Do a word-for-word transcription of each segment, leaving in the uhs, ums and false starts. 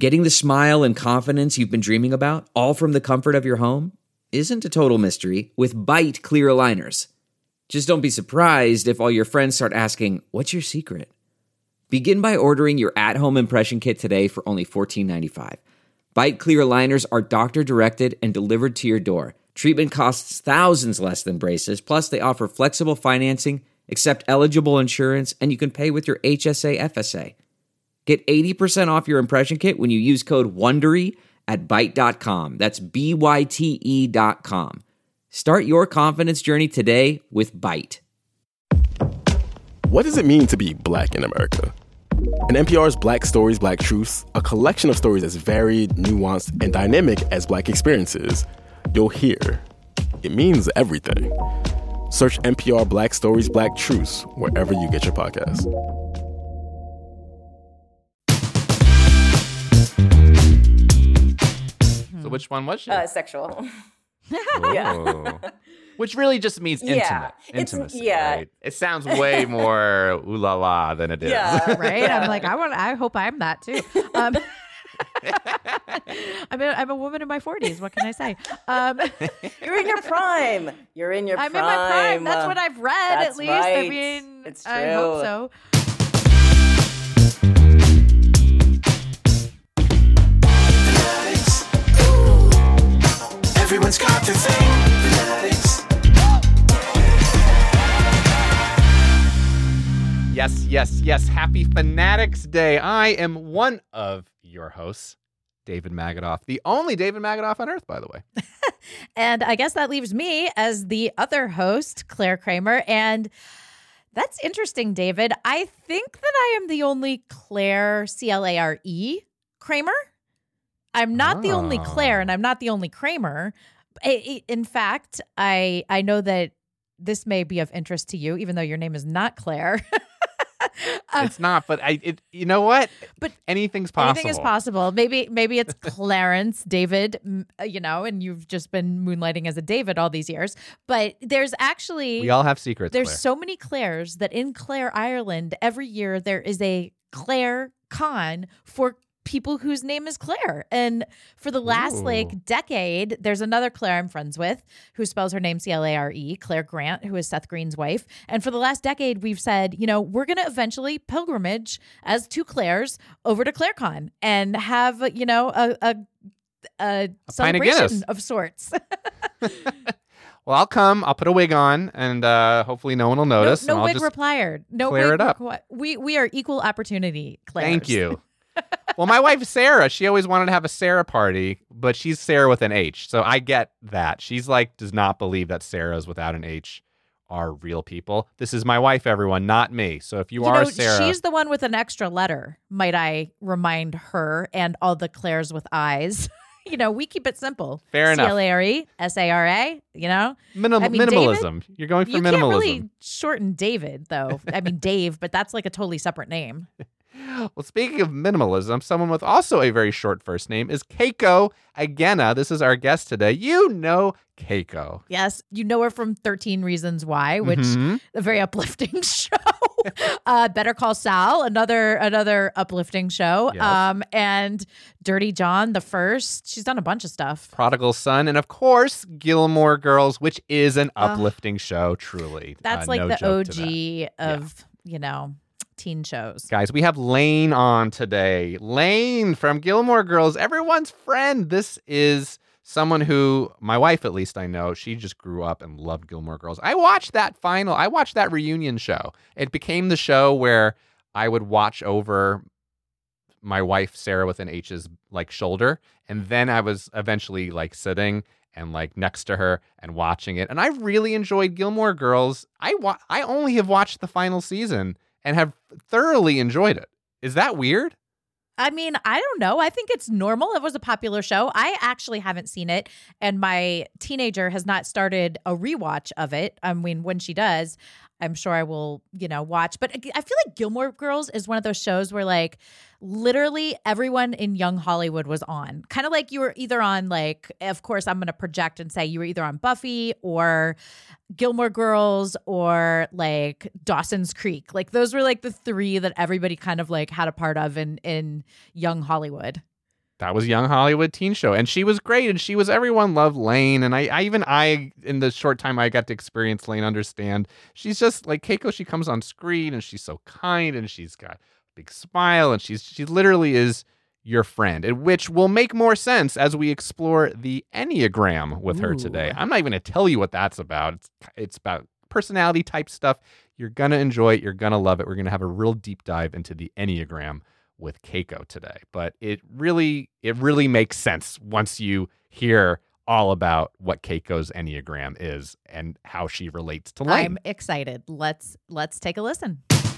Getting the smile and confidence you've been dreaming about, all from the comfort of your home, isn't a total mystery with Byte clear aligners. Just don't be surprised if all your friends start asking, "What's your secret?" Begin by ordering your at-home impression kit today for only fourteen ninety-five. Byte clear aligners are doctor-directed and delivered to your door. Treatment costs thousands less than braces, plus they offer flexible financing, accept eligible insurance, and you can pay with your H S A F S A. Get eighty percent off your impression kit when you use code WONDERY at byte dot com. That's B Y T E dot com. Start your confidence journey today with Byte. What does it mean to be Black in America? In N P R's Black Stories, Black Truths, a collection of stories as varied, nuanced, and dynamic as Black experiences, you'll hear it means everything. Search N P R Black Stories, Black Truths wherever you get your podcasts. So which one was she? Uh, sexual. Yeah. Which really just means intimate. Yeah, Intimacy, yeah. right? It sounds way more ooh la la than it is. Yeah. Right? Yeah. I'm like, I want. I hope I'm that too. Um, I'm a, I'm a woman in my forties. What can I say? Um, You're in your prime. You're in your I'm prime. in my prime. That's what I've read, That's at least. I right. mean, It's I hope true. so. Everyone's got their thing. Fanatics. Yes, yes, yes. Happy Fanatics Day. I am one of your hosts, David Magadoff. The only David Magadoff on earth, by the way. And I guess that leaves me as the other host, Claire Kramer. And that's interesting, David. I think that I am the only Claire, C L A R E, Kramer. I'm not the only Claire, and I'm not the only Kramer. I- I- In fact, I I know that this may be of interest to you, even though your name is not Claire. Uh, It's not, but I. It, you know what? But anything's possible. Anything is possible. Maybe maybe it's Clarence David, m- uh, you know, and you've just been moonlighting as a David all these years. But there's actually We all have secrets. there's Claire. so many Claires that in Clare, Ireland, every year there is a Claire Con for people whose name is Claire. And for the last Ooh. like decade, there's another Claire I'm friends with who spells her name C L A R E, Claire Grant, who is Seth Green's wife. And for the last decade, we've said, you know, we're going to eventually pilgrimage as two Claires over to ClareCon and have, you know, a, a, a, pint of Guinness. celebration of sorts. Well, I'll come. I'll put a wig on, and uh, hopefully no one will No, notice. no and I'll wig just required. No clear wig it up. requi- We we are equal opportunity Claires. Thank you. Well, my wife Sarah, she always wanted to have a Sarah party, but she's Sarah with an H. So I get that. She's like, does not believe that Sarahs without an H are real people. This is my wife, everyone, not me. So if you, You are know, Sarah, she's the one with an extra letter, might I remind her and all the Claires with eyes. You know, we keep it simple. Fair enough. C L A R E, S A R A, you know? Minim- I mean, minimalism. David, You're going for you minimalism. can't really shorten David, though. I mean, Dave, but that's like a totally separate name. Well, speaking of minimalism, someone with also a very short first name is Keiko Agena. This is our guest today. You know Keiko. Yes, you know her from thirteen Reasons Why, which Mhm. a very uplifting show. uh, Better Call Saul, another another uplifting show. Yes. Um, and Dirty John, the first. She's done a bunch of stuff. Prodigal Son, and of course, Gilmore Girls, which is an uplifting show, truly. That's Uh, like no the joke to that. O G of, you know, teen shows. Guys, we have Lane on today. Lane from Gilmore Girls, everyone's friend. This is someone who, my wife at least I know, she just grew up and loved Gilmore Girls. I watched that final, I watched that reunion show. It became the show where I would watch over my wife, Sarah with an H's like shoulder. And then I was eventually like sitting and like next to her and watching it. And I really enjoyed Gilmore Girls. I wa- I only have watched the final season and have thoroughly enjoyed it. Is that weird? I mean, I don't know. I think it's normal. It was a popular show. I actually haven't seen it, and my teenager has not started a rewatch of it. I mean, when she does, I'm sure I will, you know, watch. But I feel like Gilmore Girls is one of those shows where, like, literally everyone in young Hollywood was on. Kind of like you were either on, like, of course, I'm going to project and say you were either on Buffy or Gilmore Girls or like Dawson's Creek. Like those were like the three that everybody kind of like had a part of in in young Hollywood. that was Young Hollywood Teen Show. And she was great. And she was, everyone loved Lane. And I, I even, I, in the short time I got to experience Lane, understand. She's just like Keiko. She comes on screen and she's so kind and she's got a big smile and she's, she literally is your friend, and which will make more sense as we explore the Enneagram with her today. I'm not even going to tell you what that's about. It's, it's about personality type stuff. You're going to enjoy it. You're going to love it. We're going to have a real deep dive into the Enneagram with Keiko today. But it really, it really makes sense once you hear all about what Keiko's Enneagram is and how she relates to Lane. I'm excited. Let's let's take a listen.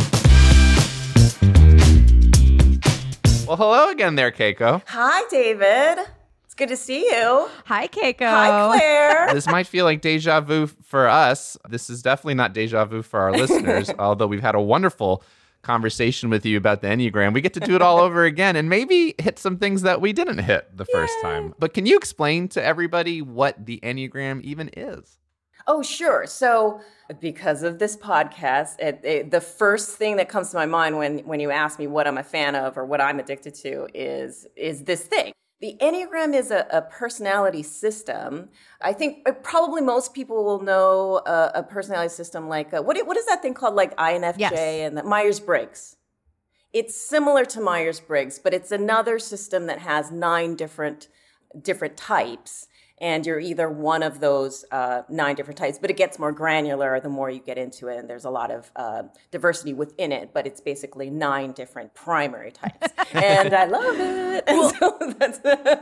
Well, hello again there, Keiko. Hi, David. It's good to see you. Hi, Keiko. Hi, Claire. This might feel like deja vu for us. This is definitely not deja vu for our listeners, although we've had a wonderful conversation with you about the Enneagram. We get to do it all over again and maybe hit some things that we didn't hit the first Yay. time. But can you explain to everybody what the Enneagram even is? Oh, sure. So because of this podcast, it, it, the first thing that comes to my mind when, when you ask me what I'm a fan of or what I'm addicted to is, is this thing. The Enneagram is a, a personality system. I think probably most people will know a, a personality system like, a, what, what is that thing called, like I N F J Yes. and the Myers-Briggs? It's similar to Myers-Briggs, but it's another system that has nine different different types. And you're either one of those uh, nine different types, but it gets more granular the more you get into it. And there's a lot of uh, diversity within it, but it's basically nine different primary types. And I love it. And so that's,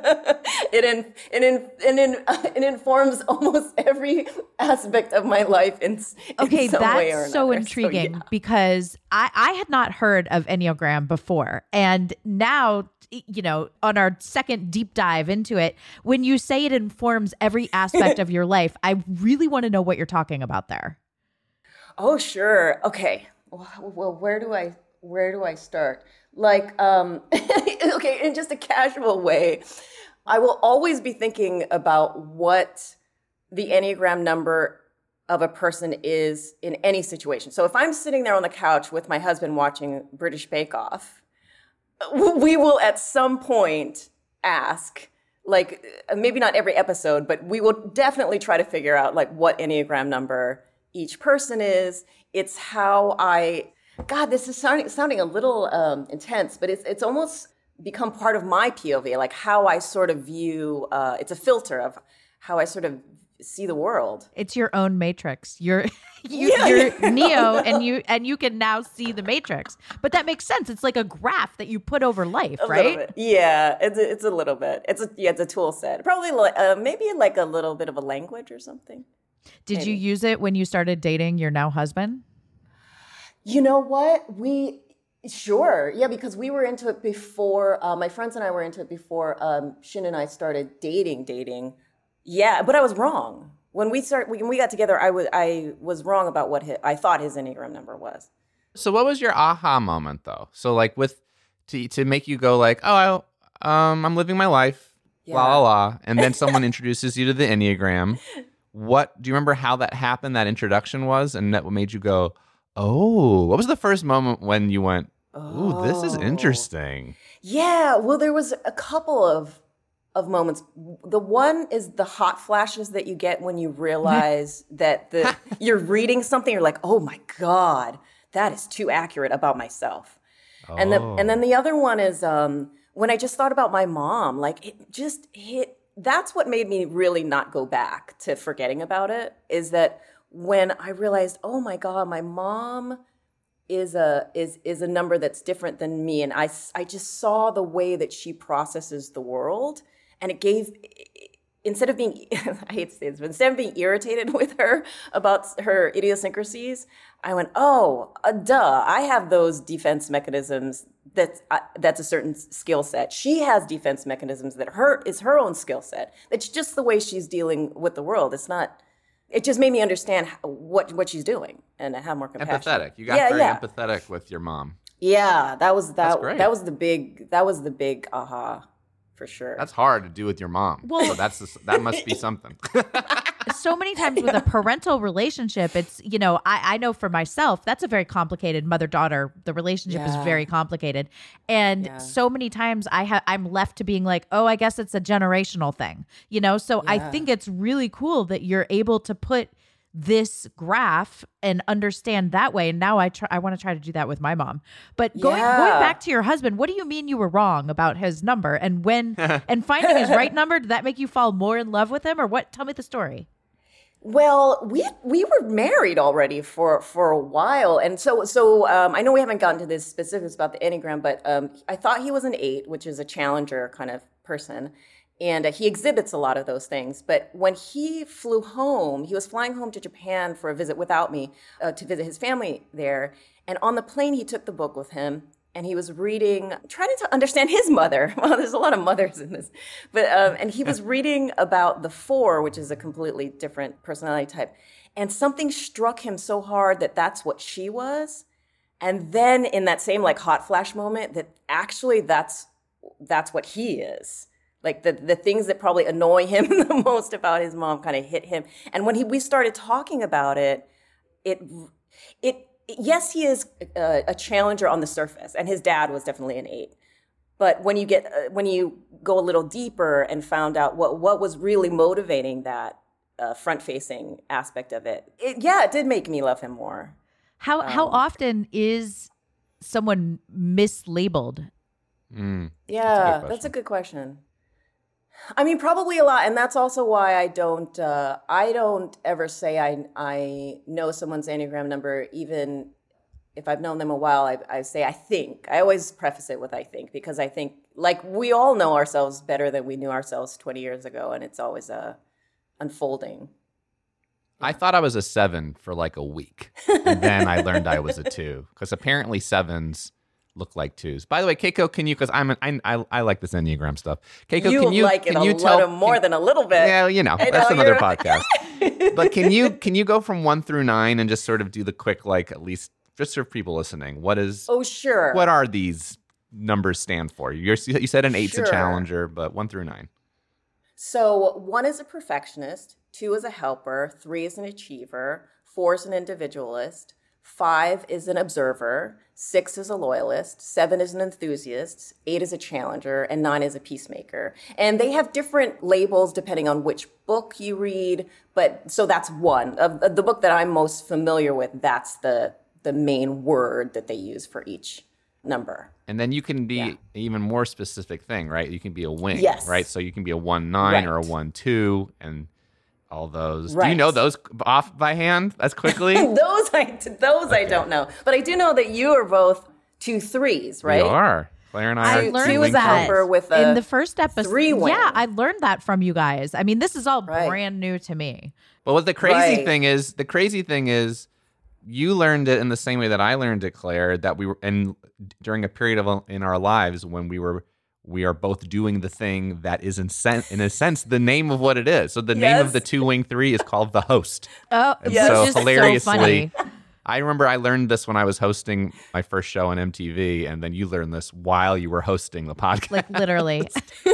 it, in, it, in, it, in, it informs almost every aspect of my life in, in Okay, some way or that's so another. intriguing So, yeah. because I, I had not heard of Enneagram before. And now, you know, on our second deep dive into it, when you say it informs every aspect of your life, I really want to know what you're talking about there. Oh, sure. Okay. Well, where do I where do I start? Like, um, okay, in just a casual way, I will always be thinking about what the Enneagram number of a person is in any situation. So if I'm sitting there on the couch with my husband watching British Bake Off, we will at some point ask, like, maybe not every episode, but we will definitely try to figure out, like, what Enneagram number each person is. It's how I, God, this is sounding, sounding a little um, intense, but it's it's almost become part of my P O V, like how I sort of view, uh, it's a filter of how I sort of see the world. It's your own matrix. You're you, Yeah. you're Neo, and you and you can now see the matrix. But that makes sense. It's like a graph that you put over life, A little right? bit. Yeah, it's a, it's a little bit. It's a yeah, it's a tool set. Probably like, uh, maybe like a little bit of a language or something. Did you Maybe. use it when you started dating your now husband? You know what? We sure, yeah, because we were into it before. Uh, my friends and I were into it before um, Shin and I started dating. Dating, yeah, but I was wrong when we start. When we got together, I was I was wrong about what his, I thought his Enneagram number was. So what was your aha moment though? So like with to to make you go like, oh, I, um, I'm living my life, Yeah. la la la, and then someone introduces you to the Enneagram. What do you remember how that happened? That introduction was, and that made you go, oh. What was the first moment when you went, ooh, this is Oh. interesting? Yeah, well, there was a couple of of moments. The one is the hot flashes that you get when you realize that the you're reading something. You're like, oh my God, that is too accurate about myself. And the and then the other one is um, when I just thought about my mom. Like it just hit. That's what made me really not go back to forgetting about it. Is that when I realized, oh my God, my mom is a is is a number that's different than me, and I I just saw the way that she processes the world, and it gave. Instead of being, I hate to say this, but instead of being irritated with her about her idiosyncrasies, I went, oh, uh, duh, I have those defense mechanisms. That's, uh, that's a certain skill set. She has defense mechanisms that her is her own skill set. It's just the way she's dealing with the world. It's not, it just made me understand how, what, what she's doing and have more compassion. Empathetic. You got Yeah, very yeah. empathetic with your mom. Yeah, that was That's that. great. That was the big. That was the big aha for sure. That's hard to do with your mom. Well- so that's the, that must be something. So many times with a parental relationship, it's, you know, I, I know for myself, that's a very complicated mother-daughter. The relationship is Yeah. very complicated. And Yeah. so many times I ha- I'm left to being like, oh, I guess it's a generational thing, you know? So I Yeah. think it's really cool that you're able to put this graph and understand that way. And now I try, I want to try to do that with my mom. But going Yeah. going back to your husband, what do you mean you were wrong about his number? And when and finding his right number, did that make you fall more in love with him, or what? Tell me the story. Well, we we were married already for for a while, and so so um, I know we haven't gotten to the specifics about the Enneagram, but um, I thought he was an eight, which is a challenger kind of person, and uh, he exhibits a lot of those things. But when he flew home, he was flying home to Japan for a visit without me uh, to visit his family there, and on the plane he took the book with him. And he was reading, trying to understand his mother. Well, there's a lot of mothers in this. But um, and he was reading about the four, which is a completely different personality type. And something struck him so hard that that's what she was. And then in that same like hot flash moment, that actually that's that's what he is. Like the, the things that probably annoy him the most about his mom kind of hit him. And when he we started talking about it, it it yes, he is a, a challenger on the surface, and his dad was definitely an eight. But when you get uh, when you go a little deeper and found out what what was really motivating that uh, front-facing aspect of it, it, yeah, it did make me love him more. How how Um, often is someone mislabeled? Mm. Yeah, good that's a good question. I mean, probably a lot, and that's also why I don't. Uh, I don't ever say I I know someone's Enneagram number, even if I've known them a while. I, I say I think. I always preface it with I think, because I think like we all know ourselves better than we knew ourselves twenty years ago, and it's always uh, unfolding. I thought I was a seven for like a week. And then I learned I was a two. Because apparently sevens look like twos. By the way, Keiko, can you, because I'm an, I, I I like this Enneagram stuff. Keiko, you can you like can it a you tell little more can- than a little bit. Yeah, you know, I that's know, another you're- podcast. But can you can you go from one through nine and just sort of do the quick, like at least just for people listening, what is Oh, sure. what are these numbers stand for? You're, you said an eight's Sure. a challenger, but one through nine. So one is a perfectionist, two is a helper, three is an achiever, four is an individualist, five is an observer, six is a loyalist, seven is an enthusiast, eight is a challenger, and nine is a peacemaker. And they have different labels depending on which book you read, but so that's one. Of of the book that I'm most familiar with, that's the the main word that they use for each number. And then you can be Yeah. even more specific thing, right? You can be a wing, Yes. right? So you can be a one nine or a Right. one two, and all those. Do you Right. know those off by hand as quickly? those I those I don't know, but I do know that you are both two threes, right? We are. Claire and I, I are learned two wing that helper with a in the first episode. three wing. Yeah, I learned that from you guys. I mean, this is all Right. brand new to me. But what the crazy Right. thing is, the crazy thing is, you learned it in the same way that I learned it, Claire. That we were, and during a period of in our lives when we were, we are both doing the thing that is in sen- in a sense the name of what it is. So the name of Yes. the two wing three is called the host. Oh, And Yes. so which is hilariously, so funny. I remember I learned this when I was hosting my first show on M T V, and then you learned this while you were hosting the podcast. Like literally.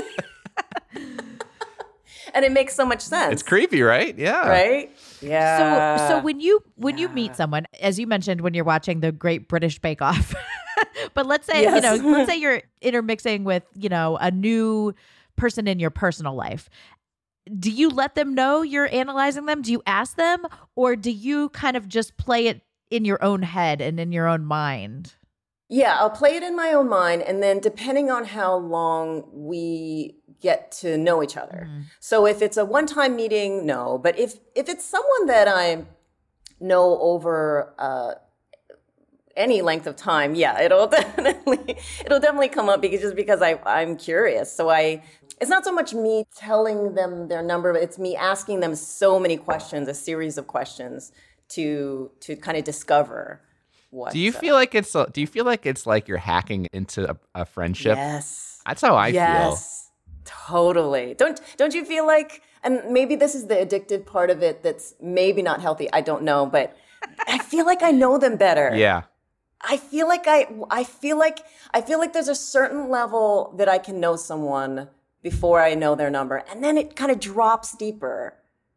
And it makes so much sense. It's creepy, right? Yeah. right? Yeah. So so when you when you meet someone, as you mentioned when you're watching the Great British Bake Off, but let's say, you Yes. know, let's say you're intermixing with, you know, a new person in your personal life. Do you let them know you're analyzing them? Do you ask them, or do you kind of just play it in your own head and in your own mind? Yeah, I'll play it in my own mind, and then depending on how long we get to know each other. So if it's a one-time meeting, no. But if if it's someone that I know over uh, any length of time, yeah, it'll definitely it'll definitely come up because just because I I'm curious. So I it's not so much me telling them their number, but it's me asking them so many questions, a series of questions to to kind of discover what. Do you uh, feel like it's a, do you feel like it's like you're hacking into a, a friendship? Yes. That's how I yes, totally. Don't don't you feel like, and maybe this is the addictive part of it that's maybe not healthy, I don't know, but I feel like I know them better. feel. Yeah. I feel like I I feel like I feel like there's a certain level that I can know someone before I know their number. And then it kind of drops deeper.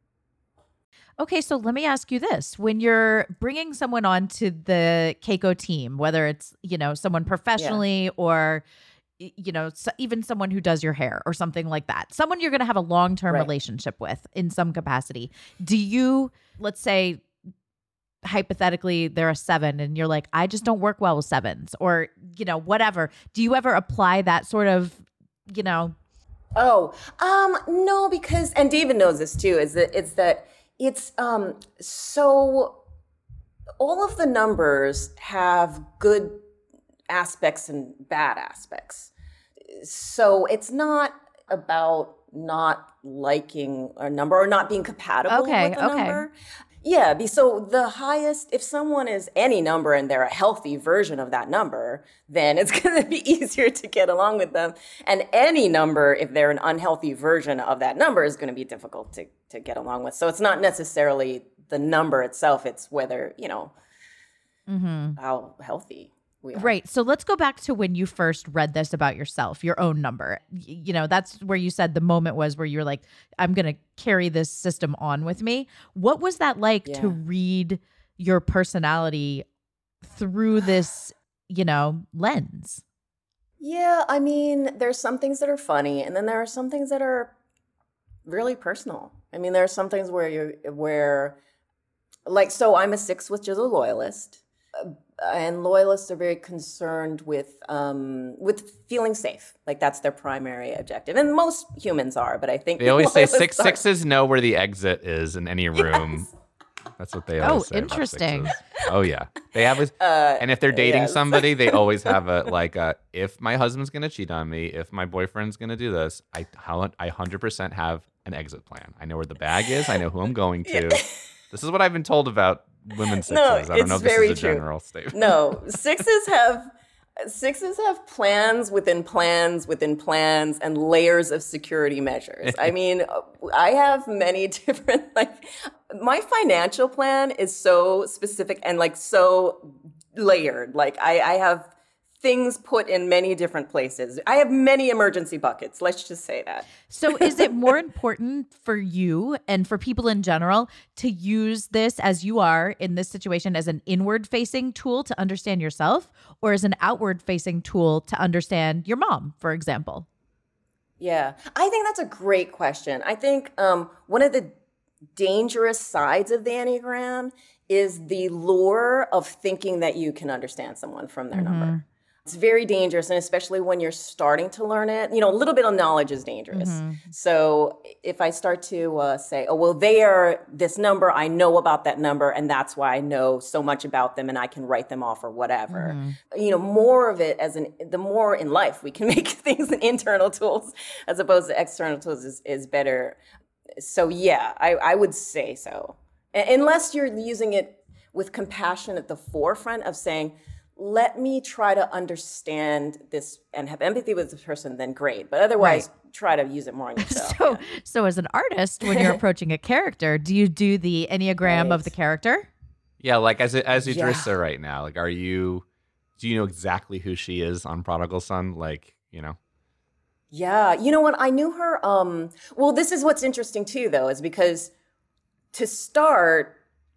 Okay, so let me ask you this. When you're bringing someone onto the Keiko team, whether it's, you know, someone professionally yeah. or, you know, even someone who does your hair or something like that, someone you're going to have a long-term right. relationship with in some capacity, do you, let's say, hypothetically, they're a seven and you're like, I just don't work well with sevens or, you know, whatever. Do you ever apply that sort of, you know? Oh, um, no, because, and David knows this too, is that it's that it's, um, so all of the numbers have good aspects and bad aspects. So it's not about not liking a number or not being compatible okay, with a okay. number. Yeah, be- so the highest, if someone is any number and they're a healthy version of that number, then it's going to be easier to get along with them. And any number, if they're an unhealthy version of that number, is going to be difficult to, to get along with. So it's not necessarily the number itself, it's whether, you know, mm-hmm. how healthy we are. Right. So let's go back to when you first read this about yourself, your own number. Y- you know, that's where you said the moment was where you're like, I'm going to carry this system on with me. What was that like yeah. to read your personality through this, you know, lens? Yeah, I mean, there's some things that are funny, and then there are some things that are really personal. I mean, there are some things where you where, like, so I'm a six, which is a loyalist. And loyalists are very concerned with um, with feeling safe. Like that's their primary objective. And most humans are, but I think they always say six are. sixes know where the exit is in any room. Yes. That's what they always oh, say. Oh, interesting. Oh, yeah. They have, a, uh, and if they're dating yes. somebody, they always have a like, a, if my husband's gonna cheat on me, if my boyfriend's gonna do this, I how I hundred percent have an exit plan. I know where the bag is. I know who I'm going to. Yeah. This is what I've been told about women sixes. No, I don't know if this very is a true. general statement. No, sixes have sixes have plans within plans within plans and layers of security measures. I mean, I have many different like my financial plan is so specific and like so layered. Like I, I have things put in many different places. I have many emergency buckets. Let's just say that. So is it more important for you and for people in general to use this as you are in this situation as an inward facing tool to understand yourself or as an outward facing tool to understand your mom, for example? Yeah, I think that's a great question. I think um, one of the dangerous sides of the Enneagram is the lure of thinking that you can understand someone from their mm-hmm. number. It's very dangerous, and especially when you're starting to learn it. You know, a little bit of knowledge is dangerous. Mm-hmm. So if I start to uh, say, oh, well, they are this number, I know about that number, and that's why I know so much about them, and I can write them off or whatever. Mm-hmm. You know, more of it as an, the more in life we can make things internal tools as opposed to external tools is, is better. So yeah, I, I would say so. Unless you're using it with compassion at the forefront of saying, let me try to understand this and have empathy with this person, then great. But otherwise, right. try to use it more on yourself. so, yeah. so as an artist, when you're approaching a character, do you do the Enneagram right. of the character? Yeah, like as as Idrissa yeah. right now, like, are you? Do you know exactly who she is on Prodigal Son? Like, you know. Yeah, you know what? I knew her. Um, well, this is what's interesting too, though, is because to start,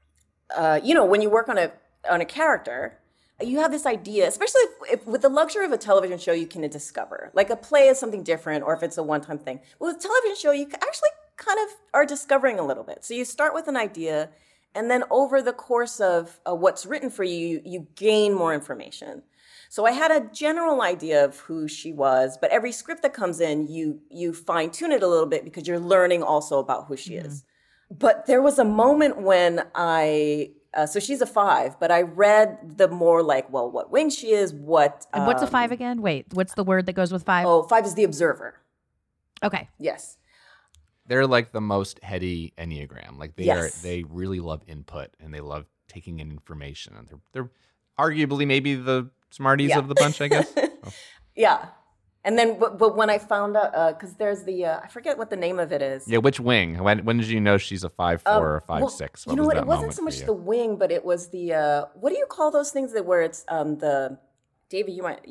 uh, you know, when you work on a on a character, you have this idea, especially if, if, with the luxury of a television show, you can discover. Like a play is something different, or if it's a one-time thing. But with a television show, you actually kind of are discovering a little bit. So you start with an idea, and then over the course of uh, what's written for you, you gain more information. So I had a general idea of who she was, but every script that comes in, you you fine-tune it a little bit because you're learning also about who she mm-hmm. is. But there was a moment when I... Uh, so she's a five, but I read the more like, well, what wing she is, what... And what's um, a five again? Wait, what's the word that goes with five? Oh, five is the observer. Okay. Yes. They're like the most heady Enneagram. Like they yes. are, they really love input and they love taking in information. And they're, they're arguably maybe the smarties yeah. of the bunch, I guess. Oh. Yeah. And then, but, but when I found out, because uh, there's the, uh, I forget what the name of it is. Yeah, which wing? When when did you know she's a five four um, or a five well, six? What you know what? It wasn't so much the wing, but it was the, uh, what do you call those things that where it's um, the, David, you might, you,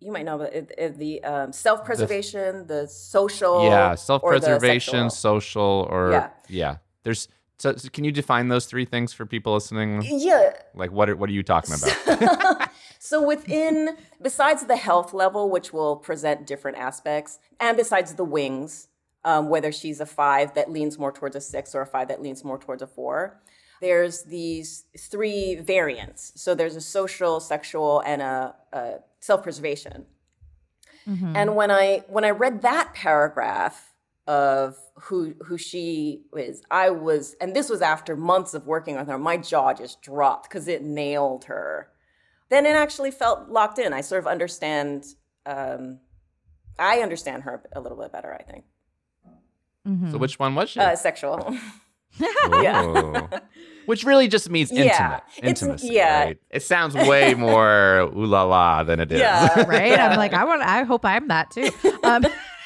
you might know, but it, it, the um, self-preservation, the, the social, yeah, or self-preservation, the social, or Yeah. yeah. There's so, so can you define those three things for people listening? Yeah. Like what are, what are you talking about? So within, besides the health level, which will present different aspects, and besides the wings, um, whether she's a five that leans more towards a six or a five that leans more towards a four, there's these three variants. So there's a social, sexual, and a, a self-preservation. Mm-hmm. And when I when I read that paragraph of who who she is, I was, and this was after months of working with her, my jaw just dropped because it nailed her. Then it actually felt locked in. I sort of understand, um, I understand her a little bit better, I think. Mm-hmm. So which one was she? Uh, sexual. yeah. Which really just means intimate. Yeah. Intimacy, yeah. right? It sounds way more ooh la la than it is. Yeah. Right? Yeah. I'm like, I want. I hope I'm that too. Um,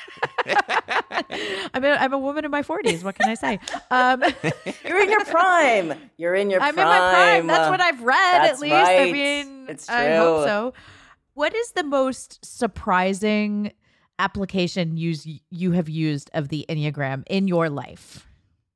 I'm a, I'm a woman in my forties. What can I say? Um, You're in your prime. You're in your I'm prime. in my prime. That's what I've read, That's at least. I right. mean, It's I hope true. so. What is the most surprising application you you have used of the Enneagram in your life?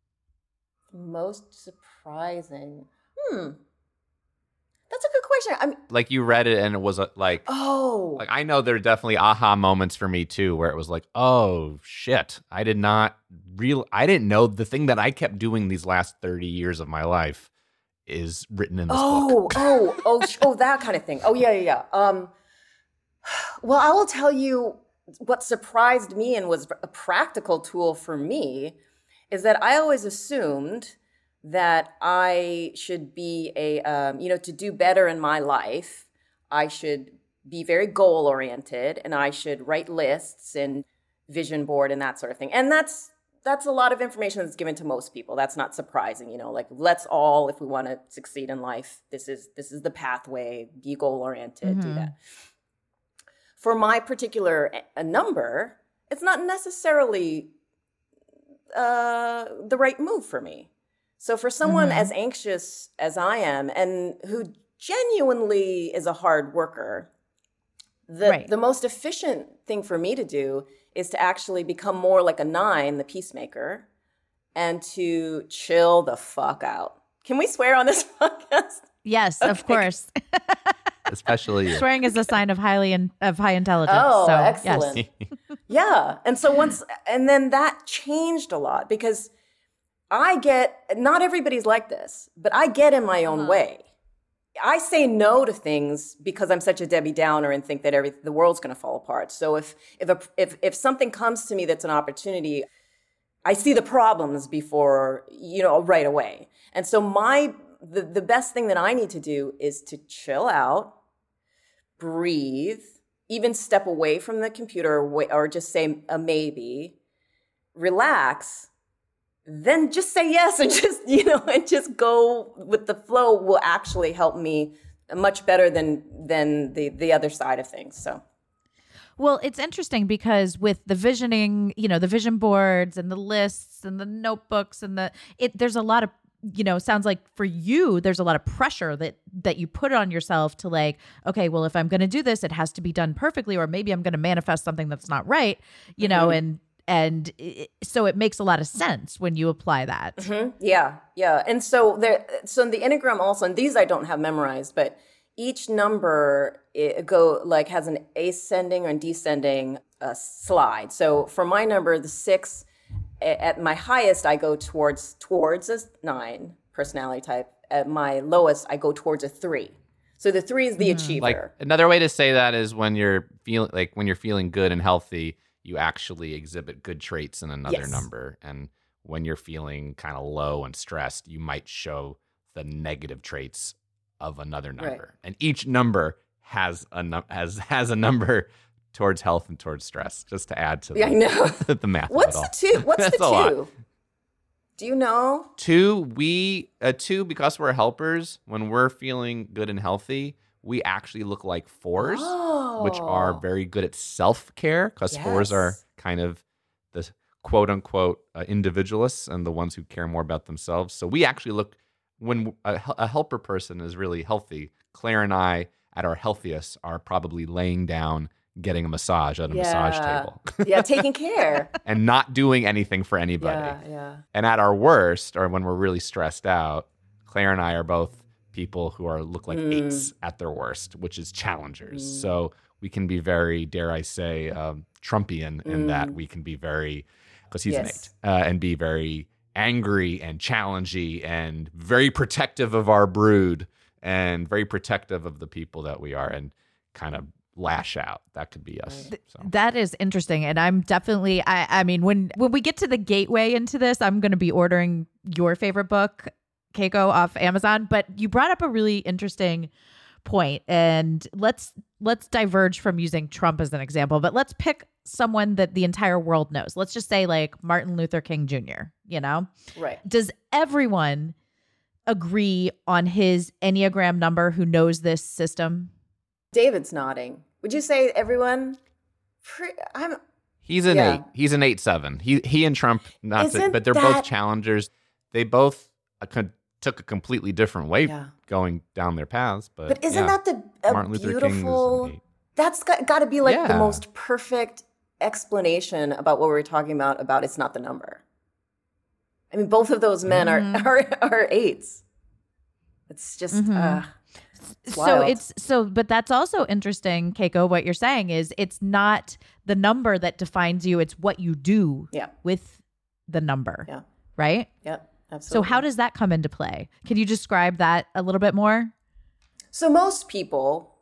Most surprising. Hmm. That's a good question. I'm. Like you read it and it was a, like, Oh. like I know there are definitely aha moments for me too, where it was like, oh shit, I did not real, I didn't know the thing that I kept doing these last thirty years of my life is written in this oh, book. oh, oh, sh- oh, that kind of thing. Oh, yeah, yeah, yeah. Um, well, I will tell you what surprised me and was a practical tool for me is that I always assumed that I should be a, um, you know, to do better in my life, I should be very goal oriented and I should write lists and vision board and that sort of thing. And that's that's a lot of information that's given to most people. That's not surprising, you know, like let's all, if we want to succeed in life, this is this is the pathway, be goal oriented, mm-hmm. do that. For my particular a number, it's not necessarily uh, the right move for me. So for someone mm-hmm. as anxious as I am and who genuinely is a hard worker, the, right. the most efficient thing for me to do is to actually become more like a nine, the peacemaker, and to chill the fuck out. Can we swear on this podcast? Yes, okay. Of course. Especially you. Swearing is a sign of highly in, of high intelligence. Oh, so, excellent. Yes. Yeah. And so once, and then that changed a lot because I get, not everybody's like this, but I get in my own uh-huh. way. I say no to things because I'm such a Debbie Downer and think that every the world's going to fall apart. So if if a, if if something comes to me that's an opportunity, I see the problems before, you know, right away. And so my the, the best thing that I need to do is to chill out, breathe, even step away from the computer or, or just say a maybe, relax. Then just say yes and just, you know, and just go with the flow will actually help me much better than than the, the other side of things. So, well, it's interesting because with the visioning, you know, the vision boards and the lists and the notebooks and the, it, there's a lot of, you know, sounds like for you, there's a lot of pressure that, that you put on yourself to like, okay, well, if I'm going to do this, it has to be done perfectly, or maybe I'm going to manifest something that's not right, you mm-hmm. know, and, And it, so it makes a lot of sense when you apply that. Mm-hmm. Yeah, yeah. And so there, so in the Enneagram also, and these I don't have memorized, but each number it go like has an ascending or descending uh, slide. So for my number, the six, at my highest, I go towards towards a nine personality type. At my lowest, I go towards a three. So the three is the mm. achiever. Like another way to say that is when you're feeling like when you're feeling good and healthy, you actually exhibit good traits in another yes. number. And when you're feeling kind of low and stressed, you might show the negative traits of another number. Right. And each number has a num- has has a number towards health and towards stress, just to add to the, yeah, I know. the math. What's of it the two? What's That's the a lot. two? Do you know? Two, we, uh, two, because we're helpers, when we're feeling good and healthy, we actually look like fours, oh. which are very good at self-care, because yes. fours are kind of the quote-unquote uh, individualists and the ones who care more about themselves. So we actually look, when a, a helper person is really healthy, Claire and I, at our healthiest, are probably laying down getting a massage at a Yeah. massage table Yeah, taking care. and not doing anything for anybody. Yeah, yeah. And at our worst, or when we're really stressed out, Claire and I are both people who are look like Mm. eights at their worst, which is challengers. So we can be very, dare I say, um, Trumpian in that we can be very, because he's an Mm. Yes. eight, uh, and be very angry and challenging and very protective of our brood and very protective of the people that we are and kind of lash out. That could be us. So. That is interesting. And I'm definitely, I, I mean, when, when we get to the gateway into this, I'm going to be ordering your favorite book, Keiko, off Amazon. But you brought up a really interesting point, and let's, let's diverge from using Trump as an example, but let's pick someone that the entire world knows. Let's just say like Martin Luther King Junior, you know? Right. Does everyone agree on his Enneagram number who knows this system? David's nodding. Would you say everyone? Pre- I'm. He's an Yeah. eight. He's an eight seven. He he and Trump, not to, Isn't but they're both that- challengers. They both uh, con- took a completely different way Yeah. going down their paths. But, But isn't yeah, that the a Martin Luther beautiful? King is an eight. That's got, got to be like the Yeah. most perfect explanation about what we're talking about. About it's not the number. I mean, both of those men Mhm. are, are are eights. It's just. Mhm. Uh, It's so wild. it's so but that's also interesting, Keiko. What you're saying is it's not the number that defines you, it's what you do yeah. with the number. Yeah. Right? Yep. So Absolutely. how does that come into play? Can you describe that a little bit more? So most people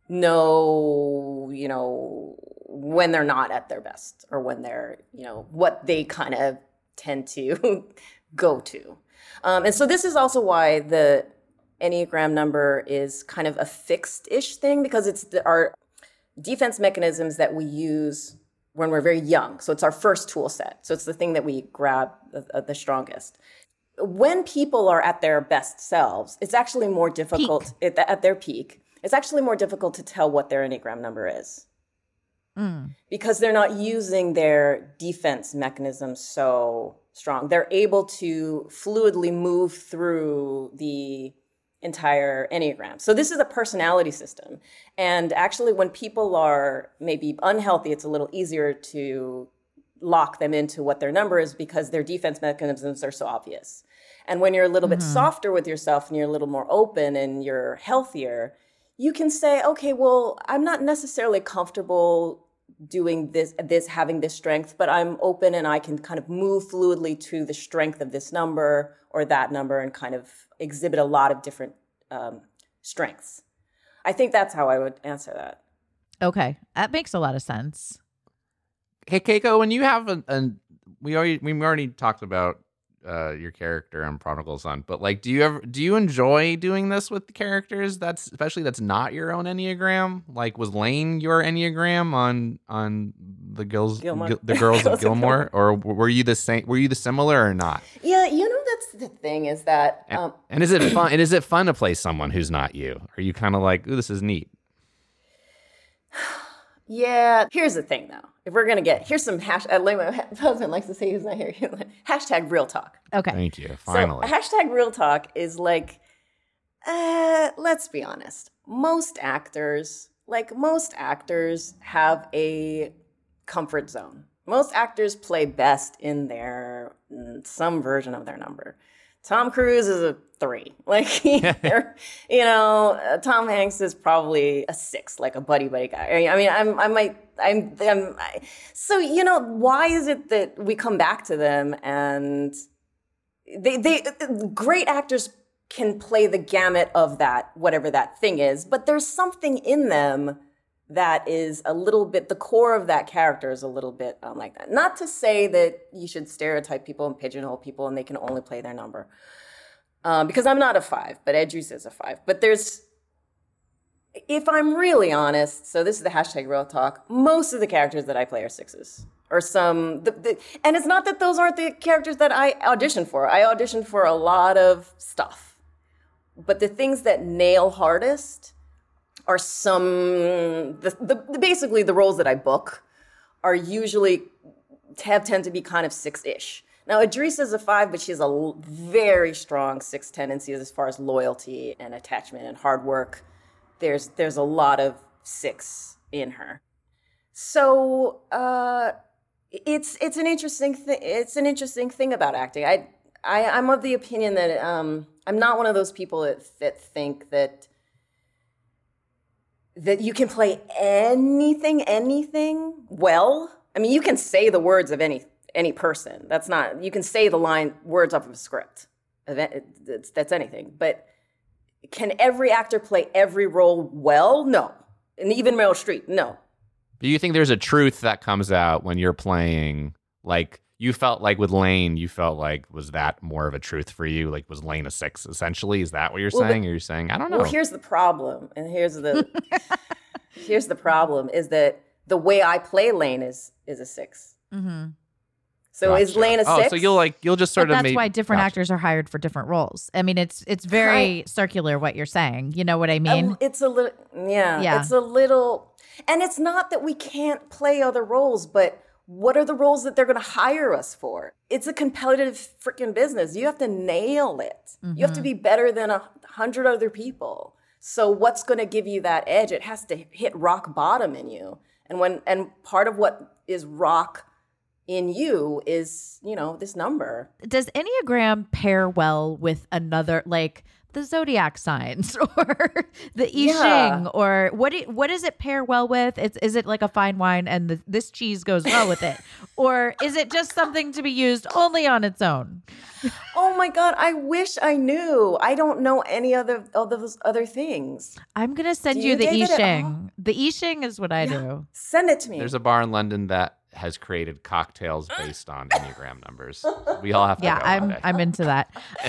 know, you know, when they're not at their best or when they're, you know, what they kind of tend to go to. Um, and so this is also why the Enneagram number is kind of a fixed-ish thing, because it's the, our defense mechanisms that we use when we're very young. So it's our first tool set. So it's the thing that we grab the, the strongest. When people are at their best selves, it's actually more difficult at, at their peak. It's actually more difficult to tell what their Enneagram number is because they're not using their defense mechanisms so strong. They're able to fluidly move through the entire Enneagram. So this is a personality system. And actually, when people are maybe unhealthy, it's a little easier to lock them into what their number is because their defense mechanisms are so obvious. And when you're a little bit softer with yourself and you're a little more open and you're healthier, you can say, okay, well, I'm not necessarily comfortable doing this, this, having this strength, but I'm open and I can kind of move fluidly to the strength of this number or that number and kind of exhibit a lot of different um, strengths. I think that's how I would answer that. Okay. That makes a lot of sense. Hey Keiko, when you have a, a we already we already talked about uh, your character on Prodigal Son, but like, do you ever do you enjoy doing this with the characters? That's especially that's not your own Enneagram. Like, was Lane your Enneagram on on the girls Gilmore. Gil- the girls of Girls of Gilmore, or were you the same? Were you the similar or not? Yeah, you know, that's the thing is that And, um, and is it fun? And is it fun to play someone who's not you? Are you kind of like, ooh, this is neat? yeah, here's the thing though. If we're going to get, here's some hash, uh, like my husband likes to say he's not here, hashtag real talk. Okay. Thank you. Finally, So hashtag real talk is like, uh, let's be honest. Most actors, like most actors, have a comfort zone. Most actors play best in their mm, some version of their number. Tom Cruise is a three. Like, he- they're- you know, uh, Tom Hanks is probably a six, like a buddy buddy guy. I mean, I'm, I might, I'm, I'm I, so you know, why is it that we come back to them and they, they, great actors can play the gamut of that, whatever that thing is, but there's something in them that is a little bit, the core of that character is a little bit um, like that. Not to say that you should stereotype people and pigeonhole people and they can only play their number. Um, because I'm not a five, but Edris is a five. But there's, if I'm really honest, so this is the hashtag real talk, most of the characters that I play are sixes. Or some, the, the, and it's not that those aren't the characters that I auditioned for. I auditioned for a lot of stuff. But the things that nail hardest are some, the, the, the basically the roles that I book are usually, have tend to be kind of six-ish. Now, Idris is a five, but she has a l- very strong six tendencies as far as loyalty and attachment and hard work. There's there's a lot of six in her. So uh, it's it's an interesting thing. It's an interesting thing about acting. I, I I'm of the opinion that um, I'm not one of those people that that think that that you can play anything, anything well. I mean, you can say the words of any any person. That's not. You can say the line words off of a script. That's, that's anything. But can every actor play every role well? No. And even Meryl Streep, no. Do you think there's a truth that comes out when you're playing, like, you felt like with Lane, you felt like, was that more of a truth for you? Like, was Lane a six, essentially? Is that what you're well, saying? but, or you're saying, I don't know. Well, here's the problem. And here's the here's the problem is that the way I play Lane is is a six. Mm-hmm. So Gotcha. is Lane a oh, six? so you'll like you'll just sort but of that's make, why different gotcha. actors are hired for different roles. I mean, it's it's very I, circular what you're saying. You know what I mean? Um, it's a little, yeah, Yeah. It's a little, and it's not that we can't play other roles, but what are the roles that they're going to hire us for? It's a competitive freaking business. You have to nail it. Mm-hmm. You have to be better than a hundred other people. So what's going to give you that edge? It has to hit rock bottom in you. And when and part of what is rock in you is, you know, this number. Does Enneagram pair well with another, like the zodiac signs or the I Ching, Yeah. or what? Do, what does it pair well with? It's, is it like a fine wine and the, this cheese goes well with it, or is it just something to be used only on its own? Oh my God, I wish I knew. I don't know any other of those other things. I'm gonna send Do you, you, the I David, at Ching. The I Ching is what I do. Send it to me. There's a bar in London that has created cocktails based on Enneagram numbers. We all have to Yeah, go I'm one day. I'm into that.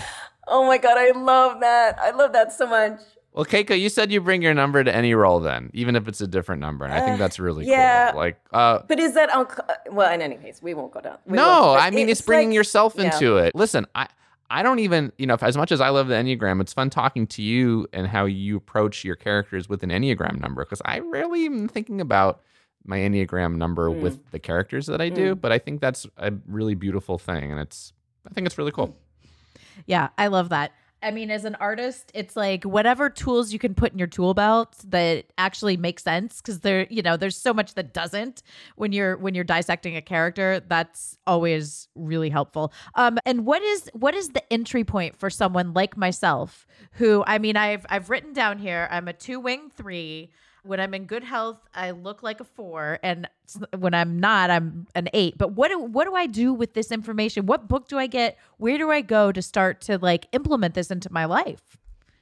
Oh my God, I love that. I love that so much. Well, Keiko, you said you bring your number to any role then, even if it's a different number. And I think that's really yeah. cool. Like, uh, But is that, unc- well, in any case, we won't go down. We no, won't, but I mean, it's, bringing like- yourself yeah. into it. Listen, I, I don't even, you know, if, as much as I love the Enneagram, it's fun talking to you and how you approach your characters with an Enneagram number, because I rarely even thinking about my Enneagram number Mm. with the characters that I do. But I think that's a really beautiful thing. And it's, I think it's really cool. Yeah, I love that. I mean, as an artist, it's like whatever tools you can put in your tool belt that actually make sense, because there, you know, there's so much that doesn't when you're when you're dissecting a character. That's always really helpful. Um, and what is what is the entry point for someone like myself, who, I mean, I've I've written down here, I'm a two wing three. When I'm in good health, I look like a four, and when I'm not, I'm an eight. But what do what do I do with this information? What book do I get? Where do I go to start to like implement this into my life?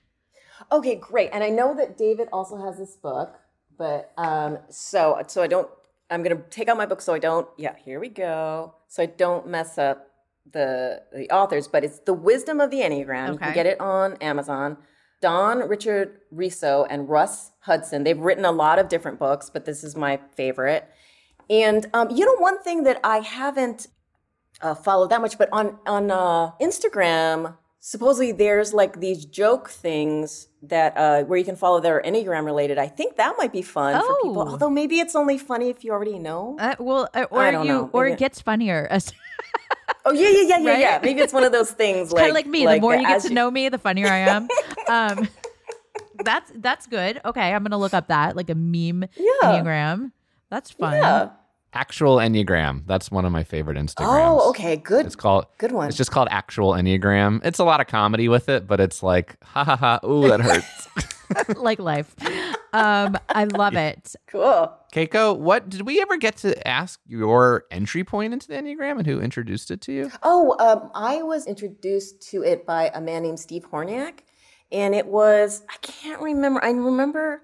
Okay, great. And I know that David also has this book, but um, so so I don't. I'm gonna take out my book so I don't. Yeah, here we go. So I don't mess up the the authors. But it's The Wisdom of the Enneagram. You Okay. can get it on Amazon. Don Richard Riso and Russ Hudson. They've written a lot of different books, but this is my favorite. And um, you know, one thing that I haven't uh, followed that much, but on on uh, Instagram, supposedly there's like these joke things that uh, where you can follow that are Enneagram related. I think that might be fun for people. Oh. Although maybe it's only funny if you already know. Uh, well, uh, or I don't you, know. or Maybe- it gets funnier. As Oh yeah, yeah, yeah, yeah, Right? yeah. Maybe it's one of those things like kind of like me. the more you get as to know me, the funnier I am. um, that's that's good. Okay, I'm gonna look up that like a meme Yeah. Enneagram. That's fun. Yeah. Actual Enneagram. That's one of my favorite Instagrams. Oh, okay, good. It's called Good one. It's just called Actual Enneagram. It's a lot of comedy with it, but it's like, ha ha ha, ooh, that hurts. Like life. Um, I love it. Cool. Keiko, what did we ever get to ask your entry point into the Enneagram and who introduced it to you? Oh, um, I was introduced to it by a man named Steve Horniak, and it was, I can't remember. I remember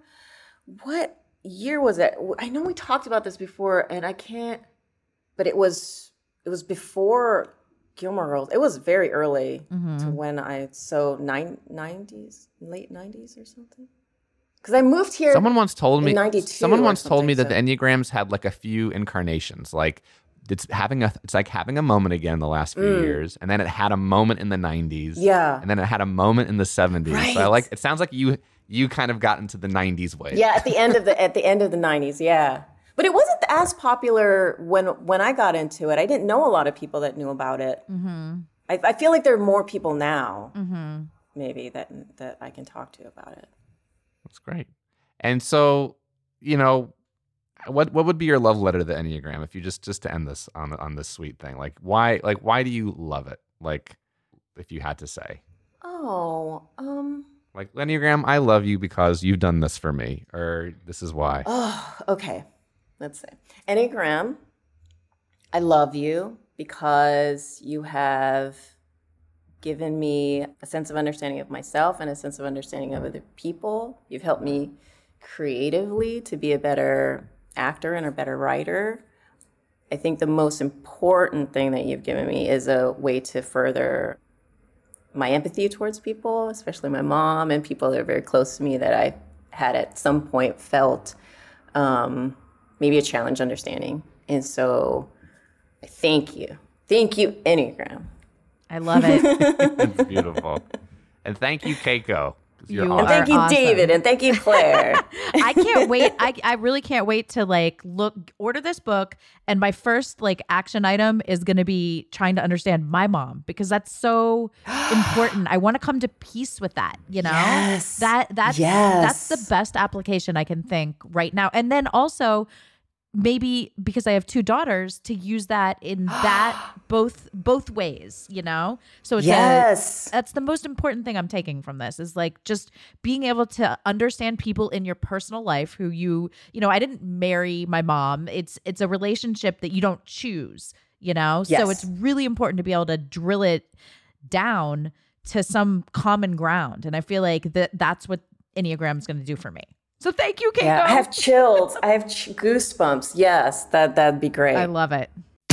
what year was it? I know we talked about this before, and I can't, but it was it was before Gilmore Girls. It was very early to when I, so nine, nineties, late nineties or something. Because I moved here. Someone once told me in ninety-two someone or once told me that something, the Enneagrams had like a few incarnations. Like it's having a it's like having a moment again in the last few Mm. years, and then it had a moment in the nineties. Yeah. And then it had a moment in the seventies. So I Right. like it sounds like you you kind of got into the nineties way. Yeah, at the end of the at the end of the nineties, yeah. But it wasn't as popular when when I got into it. I didn't know a lot of people that knew about it. Mm-hmm. I, I feel like there are more people now, Mm-hmm. maybe that that I can talk to about it. That's great. And so, you know, what what would be your love letter to the Enneagram if you just just to end this on on this sweet thing? Like why like why do you love it? Like if you had to say. Oh, um Like Enneagram, I love you because you've done this for me, or this is why. Oh, okay. Let's say Enneagram, I love you because you have given me a sense of understanding of myself and a sense of understanding of other people. You've helped me creatively to be a better actor and a better writer. I think the most important thing that you've given me is a way to further my empathy towards people, especially my mom and people that are very close to me that I had at some point felt um, maybe a challenge understanding. And so thank you. Thank you, Enneagram. I love it. It's beautiful. And thank you, Keiko. 'Cause you're You awesome. And thank you, awesome. David, and thank you, Claire. I can't wait. I, I really can't wait to like look, order this book. And my first like action item is going to be trying to understand my mom because that's so important. I want to come to peace with that, you know, Yes. that that's, Yes. that's the best application I can think right now. And then also maybe because I have two daughters to use that in that both, both ways, you know? So it's a, Yes. that's the most important thing I'm taking from this is like just being able to understand people in your personal life who you, you know, I didn't marry my mom. It's it's a relationship that you don't choose, you know? So Yes. it's really important to be able to drill it down to some common ground. And I feel like that that's what Enneagram is going to do for me. So thank you, Keiko. Yeah, I have chills. I have ch- goosebumps. Yes, that, that'd be great. I love it.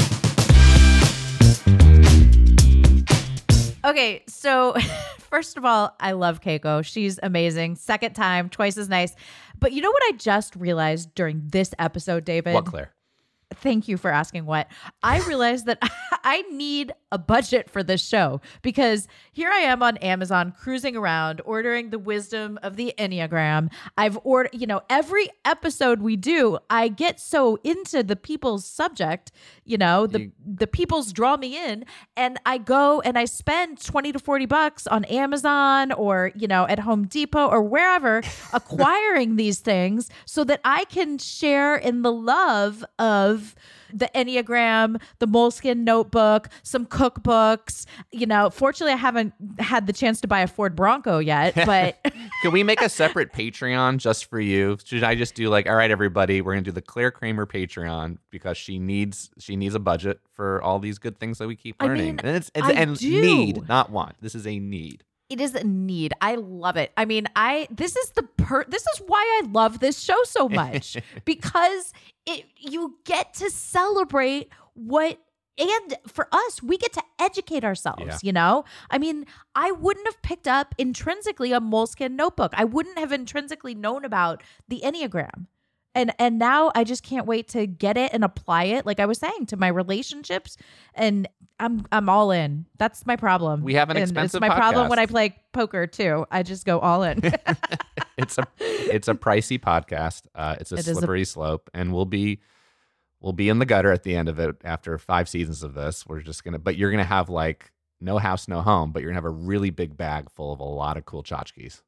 Okay, so first of all, I love Keiko. She's amazing. Second time, twice as nice. But you know what I just realized during this episode, David? What, Claire? Thank you for asking what. I realized that I need a budget for this show because here I am on Amazon cruising around ordering the wisdom of the Enneagram. I've ordered, you know, every episode we do, I get so into the people's subject, you know, the You- the people's draw me in and I go and I spend twenty to forty bucks on Amazon or, you know, at Home Depot or wherever acquiring these things so that I can share in the love of the Enneagram, the Moleskine notebook, some cookbooks. You know, fortunately, I haven't had the chance to buy a Ford Bronco yet, but Can we make a separate Patreon just for you? Should I just do like, all right, everybody, we're gonna do the Claire Kramer Patreon because she needs she needs a budget for all these good things that we keep I learning. mean, and it's, it's I and do. need, not want. This is a need. it is a need. I love it. I mean, I this is the per this is why I love this show so much because it you get to celebrate what and for us, we get to educate ourselves, Yeah. you know? I mean, I wouldn't have picked up intrinsically a Moleskine notebook. I wouldn't have intrinsically known about the Enneagram. And and now I just can't wait to get it and apply it, like I was saying, to my relationships. And I'm I'm all in. That's my problem. We have an and expensive It's my problem when podcast. I play poker too. I just go all in. It's a it's a pricey podcast. Uh, it's a It is a- slippery slope, and we'll be we'll be in the gutter at the end of it after five seasons of this. We're just gonna, but you're gonna have like no house, no home, but you're gonna have a really big bag full of a lot of cool tchotchkes.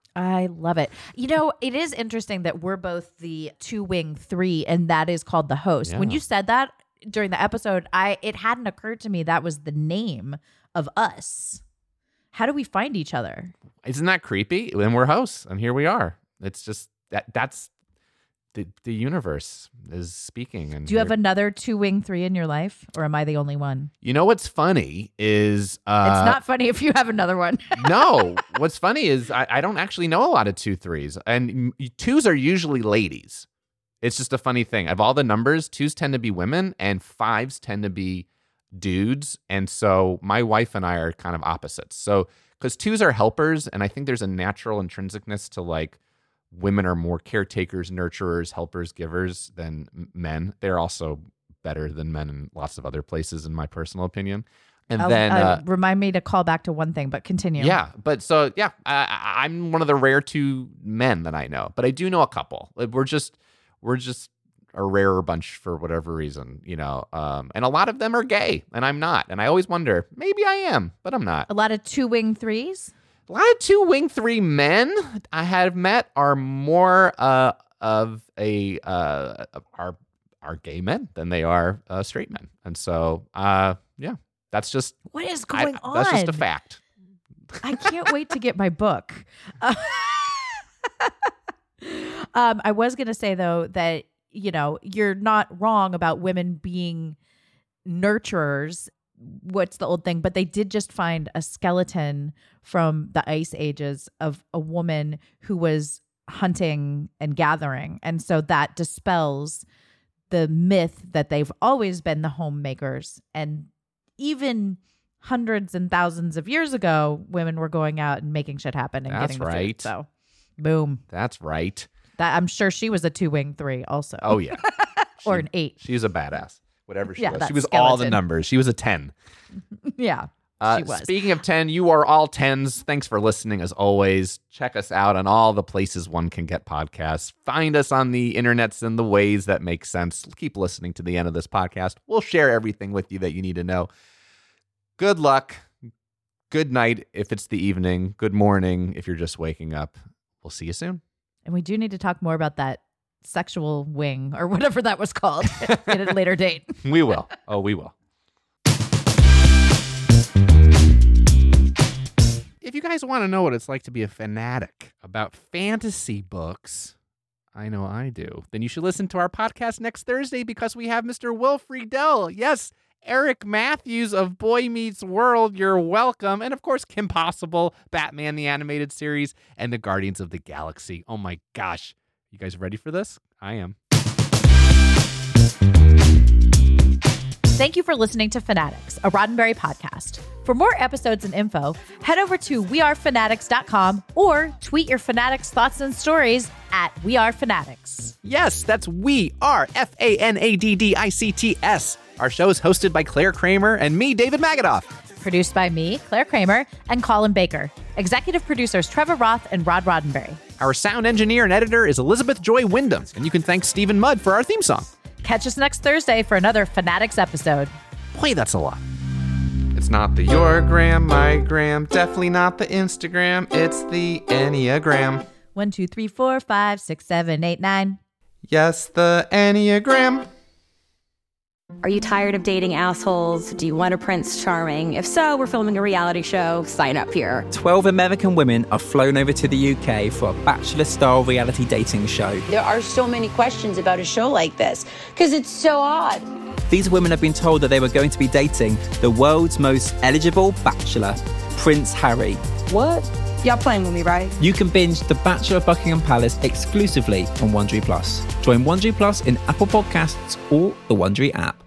I love it. You know, it is interesting that we're both the two wing three, and that is called the host. When Yeah. you said that during the episode, I it hadn't occurred to me that was the name of us. How do we find each other? Isn't that creepy? And we're hosts, and here we are. It's just that that's the the universe is speaking. And Do you have we're- another two wing three in your life, or am I the only one? You know what's funny is uh, It's not funny if you have another one. no. What's funny is I, I don't actually know a lot of two threes, and m- twos are usually ladies. It's just a funny thing. Of all the numbers, twos tend to be women, and fives tend to be dudes. And so my wife and I are kind of opposites. So because twos are helpers, and I think there's a natural intrinsicness to like women are more caretakers, nurturers, helpers, givers than m- men. They're also better than men in lots of other places, in my personal opinion. And I'll- then uh, uh, remind me to call back to one thing, but continue. yeah, but so yeah, I, I- I'm one of the rare two men that I know, but I do know a couple. Like, We're just we're just a rarer bunch for whatever reason, you know. Um, and a lot of them are gay, and I'm not. And I always wonder, maybe I am, but I'm not. A lot of two wing threes. A lot of two wing three men I have met are more uh, uh, of a uh, are are gay men than they are uh, straight men, and so uh, yeah, that's just What is going I, on? That's just a fact. I can't wait to get my book. Uh, um, I was going to say, though, that, you know, you're not wrong about women being nurturers. What's the old thing? But they did just find a skeleton from the ice ages of a woman who was hunting and gathering. And so that dispels the myth that they've always been the homemakers. And even hundreds and thousands of years ago, women were going out and making shit happen and That's getting the right. food. So, boom. That's right. That I'm sure she was a two wing three also. Oh yeah, or She- an eight. She's a badass. Whatever she Yeah, was, that she was all the skeleton. numbers. She was a ten. Yeah. Uh, she was. Speaking of ten, you are all tens. Thanks for listening as always. Check us out on all the places one can get podcasts. Find us on the internets in the ways that make sense. Keep listening to the end of this podcast. We'll share everything with you that you need to know. Good luck. Good night if it's the evening. Good morning if you're just waking up. We'll see you soon. And we do need to talk more about that sexual wing or whatever that was called at a later date. We will. Oh, we will. If you guys want to know what it's like to be a fanatic about fantasy books, I know I do, then you should listen to our podcast next Thursday because we have Mister Will Friedle. Yes, Eric Matthews of Boy Meets World. You're welcome. And of course, Kim Possible, Batman the Animated Series, and the Guardians of the Galaxy. Oh my gosh. You guys ready for this? I am. Thank you for listening to Fanatics, a Roddenberry podcast. For more episodes and info, head over to we are fanatics dot com or tweet your Fanatics thoughts and stories at wearefanatics. Yes, that's We Are, F A N A D D I C T S. Our show is hosted by Claire Kramer and me, David Magadoff. Produced by me, Claire Kramer, and Colin Baker. Executive producers Trevor Roth and Rod Roddenberry. Our sound engineer and editor is Elizabeth Joy Wyndham, and you can thank Stephen Mudd for our theme song. Catch us next Thursday for another Fanatics episode. Boy, that's a lot. It's not the your gram, my gram, definitely not the Instagram, it's the Enneagram. One, two, three, four, five, six, seven, eight, nine. Yes, the Enneagram. Are you tired of dating assholes? Do you want a Prince Charming? If so, we're filming a reality show. Sign up here. twelve American women are flown over to the U K for a bachelor-style reality dating show. There are so many questions about a show like this because it's so odd. These women have been told that they were going to be dating the world's most eligible bachelor, Prince Harry. What? Y'all playing with me, right? You can binge The Bachelor of Buckingham Palace exclusively on Wondery Plus. Join Wondery Plus in Apple Podcasts or the Wondery app.